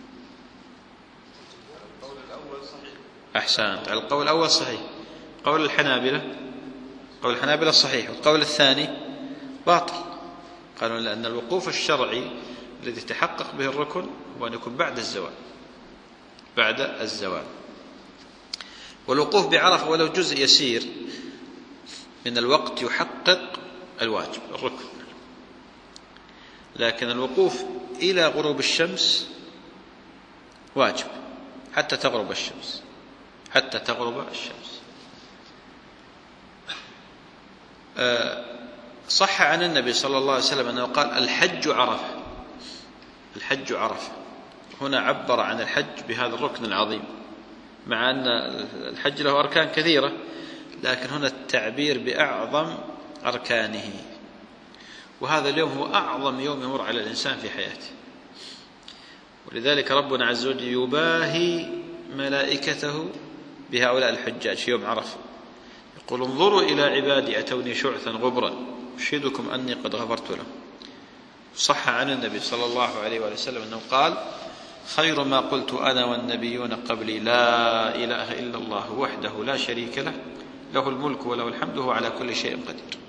أحسنت، على القول الأول صحيح. قول الحنابلة قول الحنابلة الصحيح، والقول الثاني باطل. قالوا لأن الوقوف الشرعي الذي تحقق به الركن هو أن يكون بعد الزوال، بعد الزوال. والوقوف بعرفة ولو جزء يسير من الوقت يحقق الواجب الركن، لكن الوقوف إلى غروب الشمس واجب حتى تغرب الشمس، حتى تغرب الشمس. صح عن النبي صلى الله عليه وسلم أنه قال: الحج عرفة، الحج عرفة. هنا عبر عن الحج بهذا الركن العظيم، مع أن الحج له أركان كثيرة، لكن هنا التعبير بأعظم أركانه. وهذا اليوم هو أعظم يوم يمر على الإنسان في حياته، ولذلك ربنا عز وجل يباهي ملائكته بهؤلاء الحجاج في يوم عرفة، يقول: انظروا إلى عبادي أتوني شعثا غبرا أشهدكم أني قد غفرت لهم. صح عن النبي صلى الله عليه وسلم أنه قال: خير ما قلت أنا والنبيون قبلي لا إله إلا الله وحده لا شريك له، له الملك وله الحمد وهو على كل شيء قدير.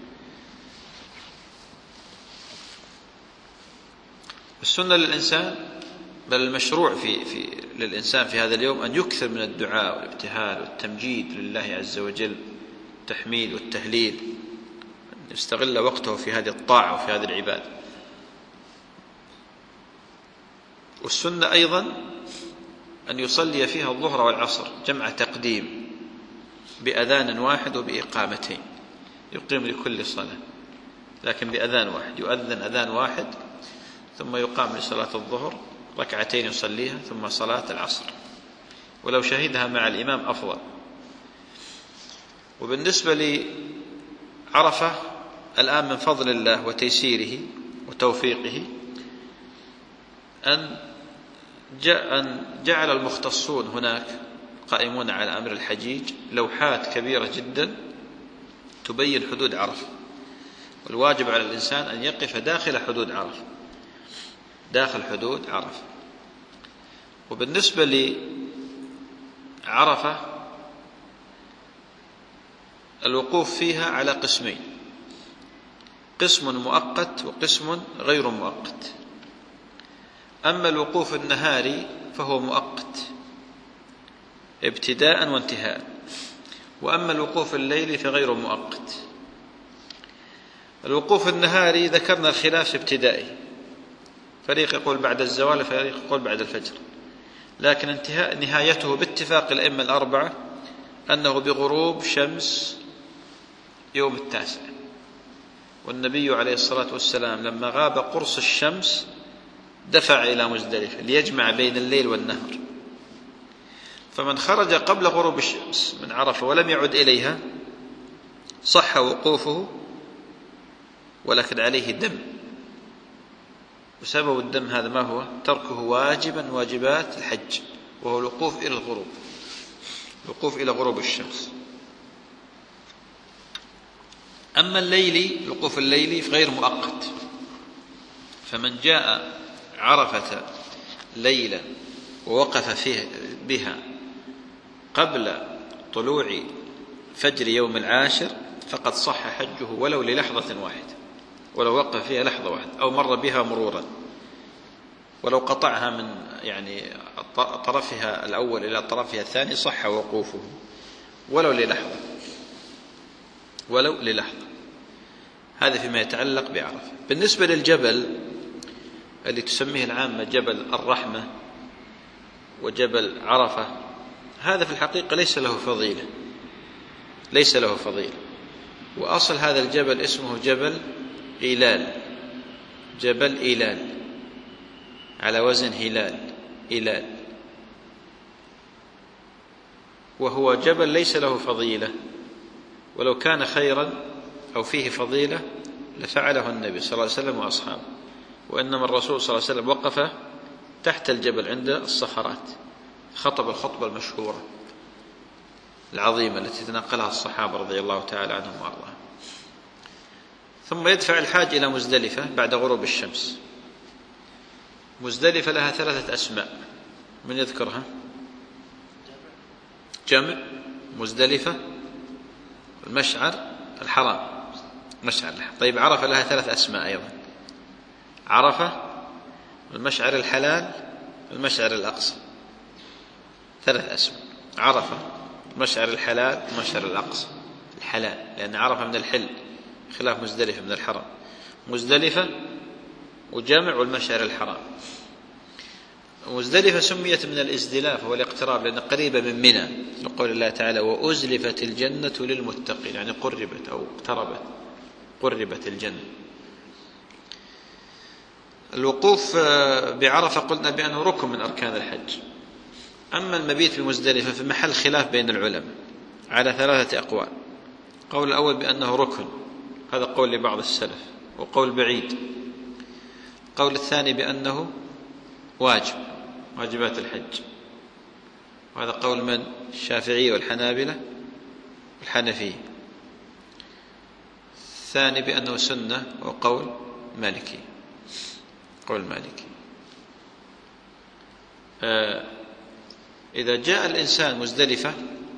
السنة للإنسان، بل المشروع في في للإنسان في هذا اليوم أن يكثر من الدعاء والابتهال والتمجيد لله عز وجل، التحميد والتهليل، أن يستغل وقته في هذه الطاعة وفي هذه العبادة. والسنة أيضا أن يصلي فيها الظهر والعصر جمع تقديم بأذان واحد وبإقامتين، يقيم لكل صلاة لكن بأذان واحد، يؤذن أذان واحد ثم يقام لصلاة الظهر ركعتين يصليها ثم صلاة العصر، ولو شهدها مع الإمام أفضل. وبالنسبة لعرفة الآن من فضل الله وتيسيره وتوفيقه أن جعل المختصون هناك قائمون على أمر الحجيج لوحات كبيرة جدا تبين حدود عرفة، والواجب على الإنسان أن يقف داخل حدود عرفة، داخل حدود عرفة. وبالنسبة لعرفة الوقوف فيها على قسمين: قسم مؤقت وقسم غير مؤقت. أما الوقوف النهاري فهو مؤقت ابتداء وانتهاء، وأما الوقوف الليلي فغير مؤقت. الوقوف النهاري ذكرنا الخلاف ابتدائي، فريق يقول بعد الزوال فريق يقول بعد الفجر، لكن انتهاء نهايته باتفاق الأئمة الأربعة أنه بغروب شمس يوم التاسع. والنبي عليه الصلاة والسلام لما غاب قرص الشمس دفع إلى مزدلفة ليجمع بين الليل والنهار، فمن خرج قبل غروب الشمس من عرفة ولم يعد إليها صح وقوفه، ولكن عليه دم، وسبب الدم هذا ما هو؟ تركه واجبا واجبات الحج، وهو الوقوف إلى الغروب، الوقوف إلى غروب الشمس. أما الليلي الوقوف الليلي غير مؤقت، فمن جاء عرفة ليلا ووقف فيه بها قبل طلوع فجر يوم العاشر فقد صح حجه ولو للحظة واحدة، ولو وقف فيها لحظة واحدة أو مر بها مرورا. ولو قطعها من يعني طرفها الأول إلى طرفها الثاني صح وقوفه ولو للحظة، ولو للحظة. هذا فيما يتعلق بعرفة. بالنسبة للجبل اللي تسميه العامة جبل الرحمة وجبل عرفة، هذا في الحقيقة ليس له فضيلة، ليس له فضيلة. وأصل هذا الجبل اسمه جبل إيلال، جبل إيلال على وزن هلال، إيلال، وهو جبل ليس له فضيلة، ولو كان خيرا أو فيه فضيلة لفعله النبي صلى الله عليه وسلم وأصحابه. وإنما الرسول صلى الله عليه وسلم وقف تحت الجبل عند الصخرات، خطب الخطبة المشهورة العظيمة التي تنقلها الصحابة رضي الله تعالى عنهم وأرضاهم. ثم يدفع الحاج إلى مزدلفة بعد غروب الشمس. مزدلفة لها ثلاثة أسماء، من يذكرها؟ جمع مزدلفة، المشعر الحرام، مشعر الحرام. طيب عرفة لها ثلاث أسماء أيضا، عرفة، المشعر الحلال، المشعر الأقصى، ثلاث أسماء. عرفة، المشعر الحلال، المشعر الأقصى. الحلال لأن عرفة من الحل خلاف مزدلفة من الحرام. مزدلفة وجمع والمشعر الحرام. مزدلفة سميت من الازدلاف والاقتراب لأن قريبة من منى، لقول الله تعالى وأزلفت الجنة للمتقين، يعني قربت أو اقتربت، قربت الجنة. الوقوف بعرفة قلنا بأنه ركن من أركان الحج. أما المبيت بمزدلفة في محل خلاف بين العلماء على ثلاثة أقوال. قول الأول بأنه ركن، هذا قول لبعض السلف وقول بعيد. قول الثاني بأنه واجب، واجبات الحج، وهذا قول من؟ الشافعية والحنابلة والحنفية. الثاني بأنه سنة وقول مالكي، قول مالكي. آه إذا جاء الإنسان مزدلفة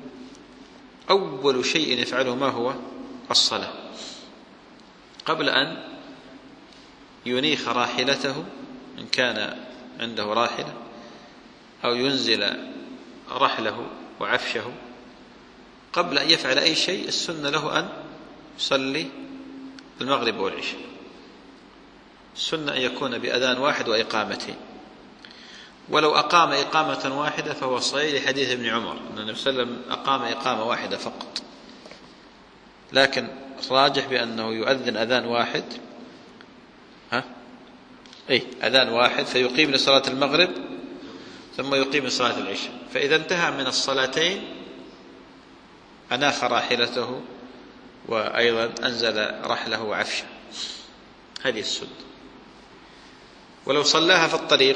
أول شيء يفعله ما هو؟ الصلاة، قبل أن ينيخ راحلته إن كان عنده راحلة، أو ينزل رحله وعفشه. قبل أن يفعل أي شيء السنة له أن يصلي المغرب والعشاء. السنة أن يكون بأذان واحد وإقامتين، ولو أقام إقامة واحدة فهو صحيح لحديث ابن عمر أن النبي صلى الله عليه وسلم أقام إقامة واحدة فقط. لكن الراجح بأنه يؤذن أذان واحد، ها أي أذان واحد، فيقيم لصلاة المغرب ثم يقيم لصلاة العشاء. فإذا انتهى من الصلاتين أناخ راحلته وأيضا أنزل رحله وعفشه. هذه السنة. ولو صلاها في الطريق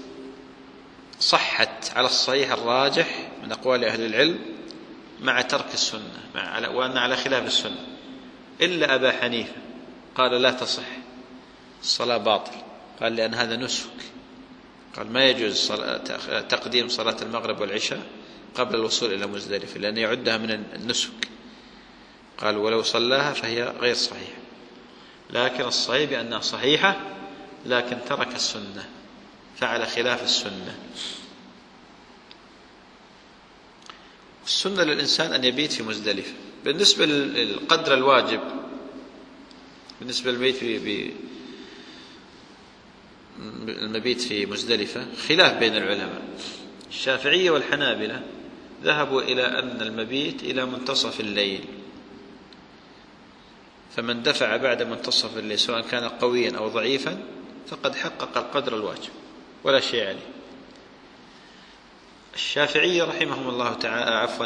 صحت على الصحيح الراجح من أقوال أهل العلم مع ترك السنة، مع وأن على خلاف السنة، إلا أبا حنيفة قال لا تصح الصلاة باطل، قال لأن هذا نسك، قال ما يجوز تقديم صلاة المغرب والعشاء قبل الوصول إلى مزدلفة لأن يعدها من النسك. قال ولو صلاها فهي غير صحيحة، لكن الصحيح بأنها صحيحة لكن ترك السنة، فعل خلاف السنة. السنة للإنسان أن يبيت في مزدلفة. بالنسبة للقدر الواجب، بالنسبة للمبيت في المبيت في مزدلفة خلاف بين العلماء. الشافعية والحنابلة ذهبوا إلى أن المبيت إلى منتصف الليل، فمن دفع بعد منتصف الليل سواء كان قويا أو ضعيفا فقد حقق القدر الواجب ولا شيء عليه. الشافعية رحمهم الله تعالى، عفوا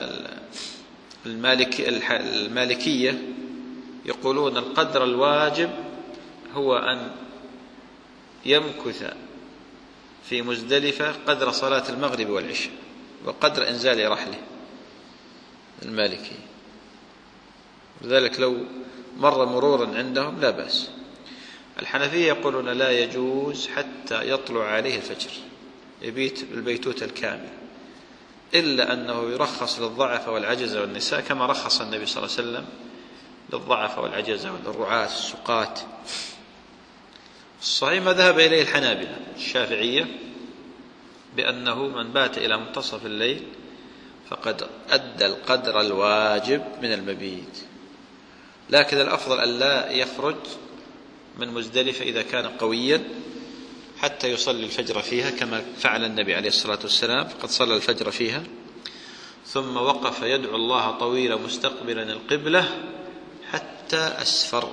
المالك المالكية يقولون القدر الواجب هو أن يمكث في مزدلفة قدر صلاة المغرب والعشاء وقدر إنزال رحله المالكي. لذلك لو مر مرورا عندهم لا بأس. الحنفية يقولون لا يجوز حتى يطلع عليه الفجر، يبيت البيتوت الكامل، إلا أنه يرخص للضعف والعجزة والنساء كما رخص النبي صلى الله عليه وسلم للضعف والعجزة والرعاة السقاة. الصحيح ما ذهب إليه الحنابلة الشافعية بأنه من بات إلى منتصف الليل فقد أدى القدر الواجب من المبيت، لكن الأفضل أن لا يخرج من مزدلفة إذا كان قويا حتى يصلي الفجر فيها، كما فعل النبي عليه الصلاة والسلام، فقد صلى الفجر فيها ثم وقف يدعو الله طويلا مستقبلا القبلة حتى أسفر،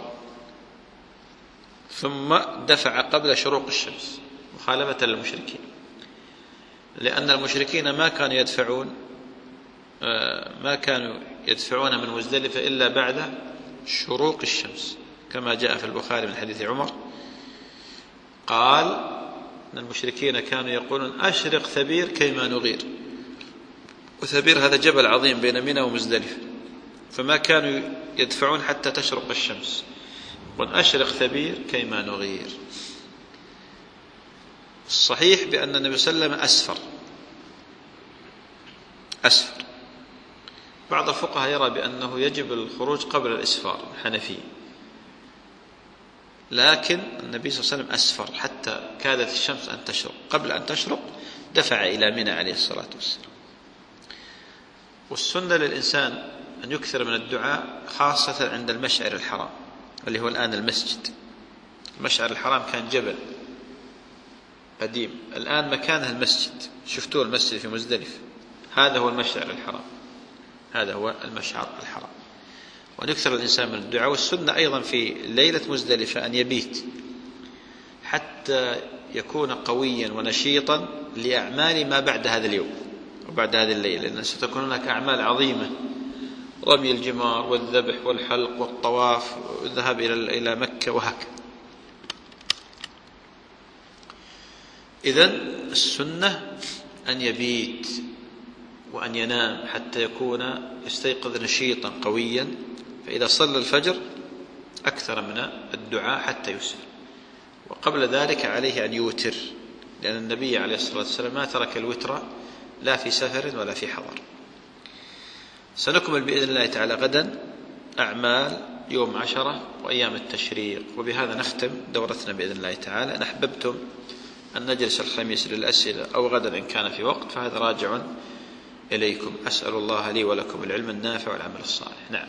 ثم دفع قبل شروق الشمس مخالفة للمشركين، لأن المشركين ما كانوا يدفعون ما كانوا يدفعون من مزدلفة إلا بعد شروق الشمس، كما جاء في البخاري من حديث عمر قال أن المشركين كانوا يقولون أشرق ثبير كيما نغير، وثبير هذا جبل عظيم بين منى ومزدلفة، فما كانوا يدفعون حتى تشرق الشمس، وأشرق ثبير كيما نغير. الصحيح بأن النبي صلى الله عليه وسلم أسفر أسفر بعض الفقهاء يرى بأنه يجب الخروج قبل الإسفار الحنفي، لكن النبي صلى الله عليه وسلم أسفر حتى كادت الشمس أن تشرق، قبل أن تشرق دفع إلى منى عليه الصلاة والسلام. والسنة للإنسان أن يكثر من الدعاء خاصة عند المشعر الحرام اللي هو الآن المسجد. المشعر الحرام كان جبل قديم، الآن مكانه المسجد، شفتوه المسجد في مزدلفة، هذا هو المشعر الحرام، هذا هو المشعر الحرام. وأن يكثر الإنسان من الدعاء. والسنة أيضا في ليلة مزدلفة أن يبيت حتى يكون قويا ونشيطا لأعمال ما بعد هذا اليوم وبعد هذه الليلة، لأن ستكون هناك أعمال عظيمة، رمي الجمار والذبح والحلق والطواف والذهاب إلى مكة وهكذا. إذن السنة أن يبيت وأن ينام حتى يكون يستيقظ نشيطا قويا، فإذا صلى الفجر أكثر من الدعاء حتى يسفر، وقبل ذلك عليه أن يوتر، لأن النبي عليه الصلاة والسلام ما ترك الوتر لا في سفر ولا في حضر. سنكمل بإذن الله تعالى غدا أعمال يوم عشرة وأيام التشريق، وبهذا نختم دورتنا بإذن الله تعالى. إن أحببتم أن نجلس الخميس للأسئلة أو غدا إن كان في وقت فهذا راجع إليكم. أسأل الله لي ولكم العلم النافع والعمل الصالح. نعم.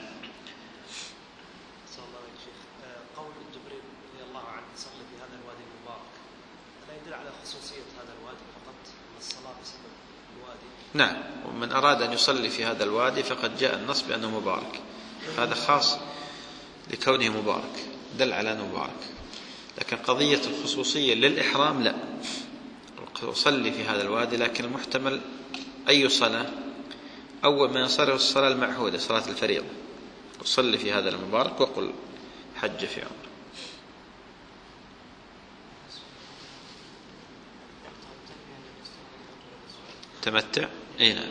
قول جبريل رضي الله عنه صلي في هذا الوادي المبارك، لا يدل على خصوصية هذا الوادي فقط الصلاة بسبب الوادي؟ نعم، ومن أراد أن يصلي في هذا الوادي فقد جاء النص بأنه مبارك، هذا خاص لكونه مبارك، دل على أنه مبارك. لكن قضية الخصوصية للإحرام لا، أصلي في هذا الوادي، لكن المحتمل أي صلاة أول ما ينصرف الصلاة المعهودة صلاة الفريضة، أصلي في هذا المبارك وقل حج في عمر. تمتع اي نعم،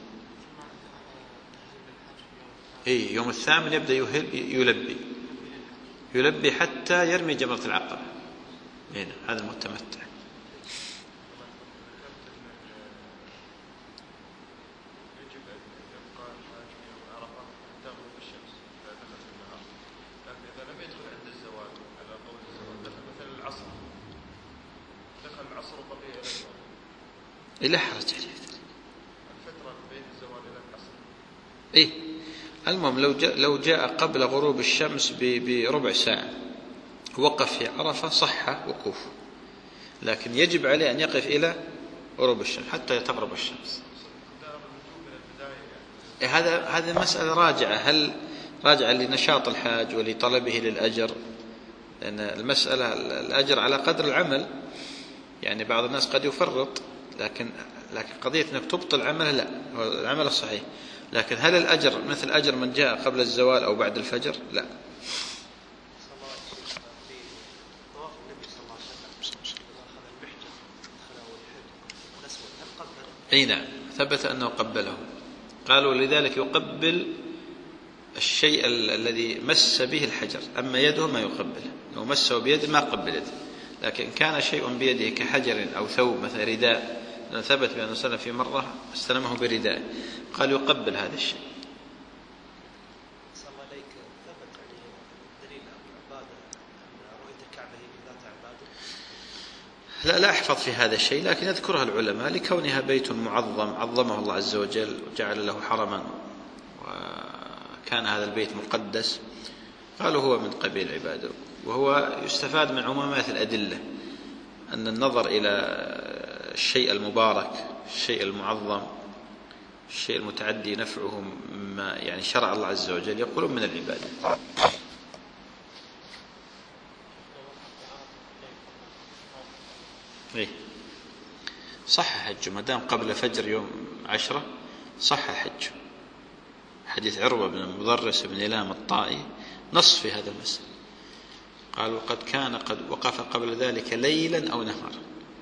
اي يوم الثامن يبدأ يلبي يلبي حتى يرمي جمرة العقبة. اي نعم، هذا المتمتع. لا حرج عليه الفترة بين الزوال إلى العصر. إيه المهم لو جاء لو جاء قبل غروب الشمس بربع ساعة وقف في عرفة صح وقوفه، لكن يجب عليه أن يقف إلى غروب الشمس حتى تغرب الشمس. إيه هذا هذه مسألة راجعة، هل راجعة لنشاط الحاج ولطلبه للأجر؟ لأن المسألة الأجر على قدر العمل، يعني بعض الناس قد يفرط، لكن لكن قضية أنك تبطل عمله لا، هو العمل الصحيح. لكن هل الأجر مثل أجر من جاء قبل الزوال أو بعد الفجر؟ لا. أي نعم، ثبت أنه قبله، قالوا لذلك يقبل الشيء الذي مس به الحجر، أما يده ما يقبله، لو مسه بيده ما قبل يده. لكن كان شيء بيده كحجر أو ثوب مثل رداء، لأن ثبت بأنه سلم في مرة استلمه برداء، قال يقبل هذا الشيء. صلى الله عليك ثبت دليل العبادة أن رؤية الكعبة هي ذات عبادة؟ لا لا أحفظ في هذا الشيء، لكن يذكرها العلماء لكونها بيت معظم عظمه الله عز وجل وجعل له حرما، وكان هذا البيت مقدس، قالوا هو من قبيل عباده. وهو يستفاد من عمومات الأدلة أن النظر إلى الشيء المبارك، الشيء المعظم، الشيء المتعدي نفعه مما يعني شرع الله عز وجل، يقولون من العبادة. إيه صح حجه ما دام قبل فجر يوم عشرة، صح حجه. حديث عروة بن المضرس بن إلام الطائي نص في هذا المسألة، قال وقد كان قد وقف قبل ذلك ليلا أو نهارا.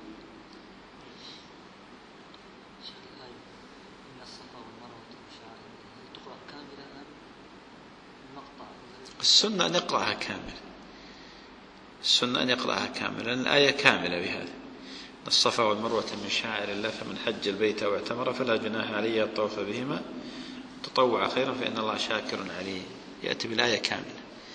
السنة أن يقرأها كاملة، السنة أن يقرأها كاملة، لأن الآية كاملة بهذا: الصفا والمروة من شعائر الله فمن حج البيت أو اعتمر فلا جناح عليه الطواف بهما تطوع خيرا فإن الله شاكر عليه. يأتي بالآية كاملة.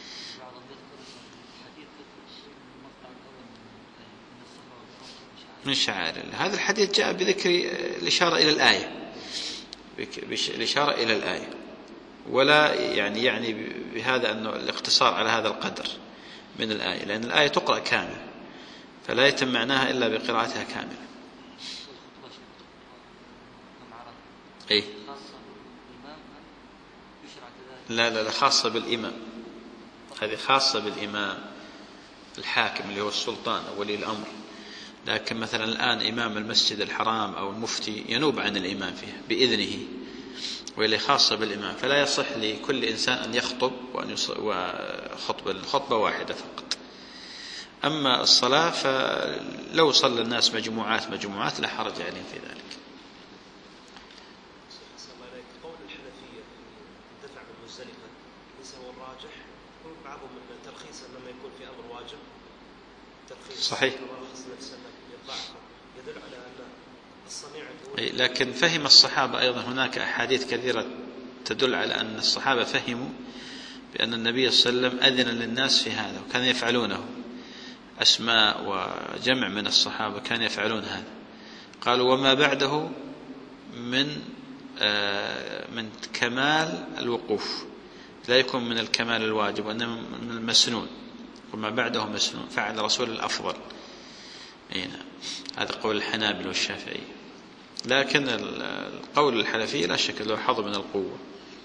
من شعائر الله، هذا الحديث جاء بذكر الإشارة إلى الآية، الإشارة إلى الآية، ولا يعني يعني بهذا أنه الاقتصار على هذا القدر من الآية، لأن الآية تقرأ كاملة فلا يتم معناها إلا بقراءتها كاملة. إيه؟ لا لا لا خاصة بالإمام، هذه خاصة بالإمام الحاكم اللي هو السلطان أو ولي الأمر. لكن مثلا الآن إمام المسجد الحرام أو المفتي ينوب عن الإمام فيها بإذنه، واللي خاصة بالإمام، فلا يصح لكل إنسان أن يخطب وأن يخطب الخطبة واحدة فقط. أما الصلاة فلو صلى الناس مجموعات مجموعات لا حرج عليهم في ذلك. قول الحنفية الدفع من مزدلفة ليس هو الراجح، يكون بعضهم من ترخيص لما يكون في أمر واجب، ترخيص صحيح، يدل على أن الصنيع. لكن فهم الصحابة أيضا، هناك أحاديث كثيرة تدل على أن الصحابة فهموا بأن النبي صلى الله عليه وسلم أذن للناس في هذا وكانوا يفعلونه. أسماء وجمع من الصحابة كانوا يفعلون هذا. قالوا وما بعده من من كمال الوقوف، لا يكون من الكمال الواجب وإنما من المسنون، وما بعده مسنون، فعل رسول الأفضل. هذا قول الحنابلة والشافعي، لكن القول الحنفي لا شك له حظ من القوة.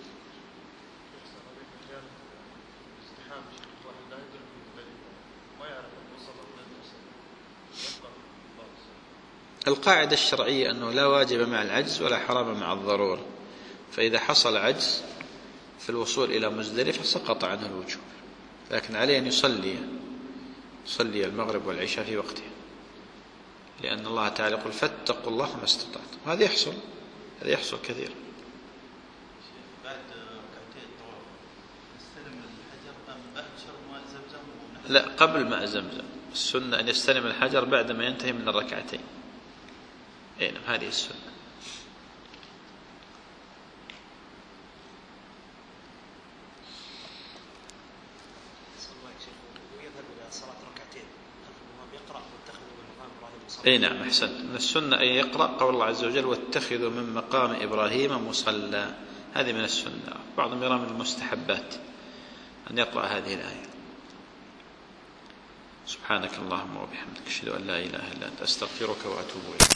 القاعدة الشرعية أنه لا واجب مع العجز ولا حرام مع الضرورة، فإذا حصل عجز في الوصول إلى مزدلفة سقط عنه الوجوب، لكن عليه أن يصلي يصلي المغرب والعشاء في وقتها، لأن الله تعالى يقول فاتقوا الله ما استطعتم، وهذا يحصل، هذا يحصل كثير. بعد ركعتين الطواف يستلم الحجر أم بعد شرب ماء زمزم؟ لا، قبل ماء زمزم. السنة أن يستلم الحجر بعدما ينتهي من الركعتين. أي نعم، هذه السنة. اي نعم احسنت. من السنة ان يقرأ قول الله عز وجل واتخذوا من مقام ابراهيم مصلى، هذه من السنة. بعضهم يرى من المستحبات ان يقرأ هذه الآية. سبحانك اللهم وبحمدك اشهد ان لا اله الا انت استغفرك واتوب اليك.